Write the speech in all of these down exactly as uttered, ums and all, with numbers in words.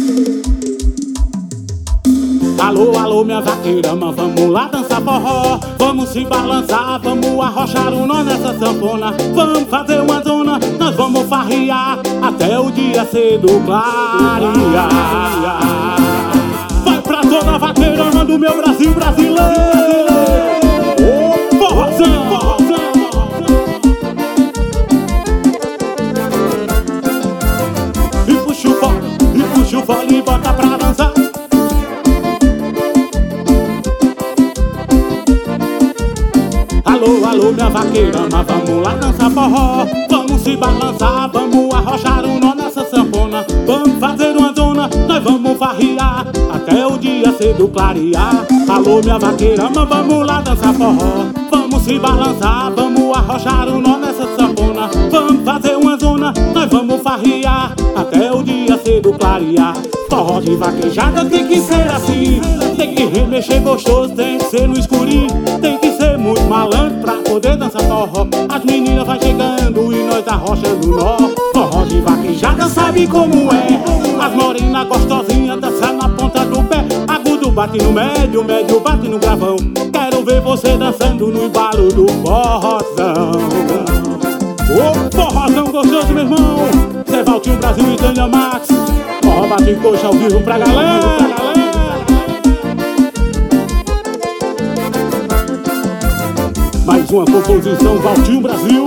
Alô, alô, minha vaqueirama, vamos lá dançar forró. Vamos se balançar, vamos arrochar o nó nessa sanfona. Vamos fazer uma zona, nós vamos farrear até o dia cedo clarear. Vai pra toda a vaqueirama do meu Brasil brasileiro. Ô, forrozão, forrozão. E puxa o fole, e puxa o fole e bota pra dançar. Alô, alô, minha vaqueirama, vamos lá dançar forró. Vamos se balançar, vamos arrochar o nó nessa sanfona. Vamos fazer uma zona, nós vamos farrear até o dia cedo clarear. Alô, minha vaqueirama, vamos lá dançar forró. Vamos se balançar, vamos arrochar o nó nessa sanfona. Vamos fazer uma zona, nós vamos farrear até o dia cedo clarear. Forró de vaquejada tem que ser assim, tem que remexer gostoso, tem que ser no escurinho, tem que ser muito malandro pra poder dançar forró. As meninas vai chegando e nós arrochando nó. Forró de vaquejada sabe como é, as morenas gostosinhas dançando na ponta do pé. Agudo bate no médio, médio bate no gravão. Quero ver você dançando no embalo do forrozão. Ô, forrozão gostoso, meu irmão. Zé Valtinho Brasil e Tânia Max. Forró bate coxa ao vivo pra galera. Mais uma composição Valtinho Brasil.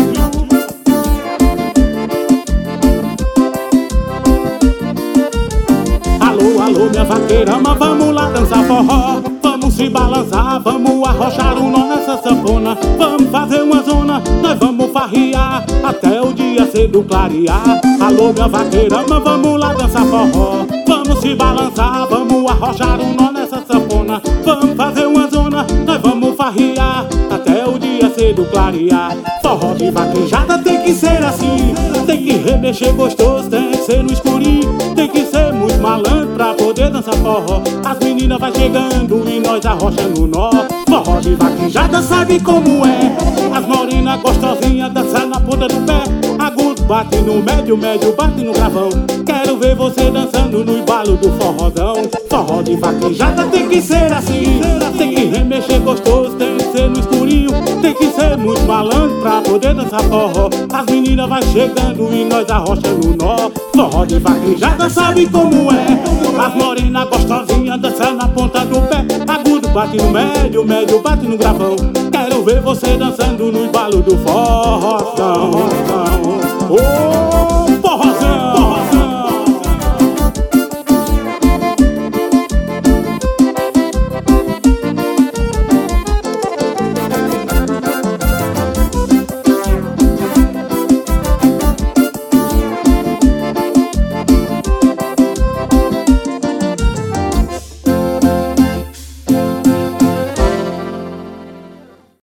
Alô, alô, minha vaqueirama, vamos lá dançar forró. Vamos se balançar, vamos arrochar o nó nessa sanfona. Vamos fazer uma zona, nós vamos farrear até o dia cedo clarear. Alô, minha vaqueirama, vamos lá dançar forró. Vamos se balançar, vamos arrochar o nó nessa sanfona. Vamos fazer uma zona, nós vamos farrear até o dia cedo clarear. Forró de vaquejada tem que ser assim, tem que remexer gostoso, tem que ser no escurinho, tem que ser muito malandro pra poder dançar forró. As meninas vai chegando e nós arrochando nó. Forró de vaquejada sabe como é, as morenas gostosinhas dançando na ponta do pé. Agudo bate no médio, médio bate no gravão. Quero ver você dançando no embalo do forrozão. Forró de vaquejada tem que ser assim, tem que remexer gostoso, tem que ser no escurinho, tem que ser muito malandro pra poder dançar forró. As meninas vai chegando e nós arrochando nó. Forró de vaquejada sabe como é, as morenas gostosinhas dançando na ponta do pé. Agudo bate no médio, médio bate no gravão. Quero ver você dançando no embalo do forrozão. Oh!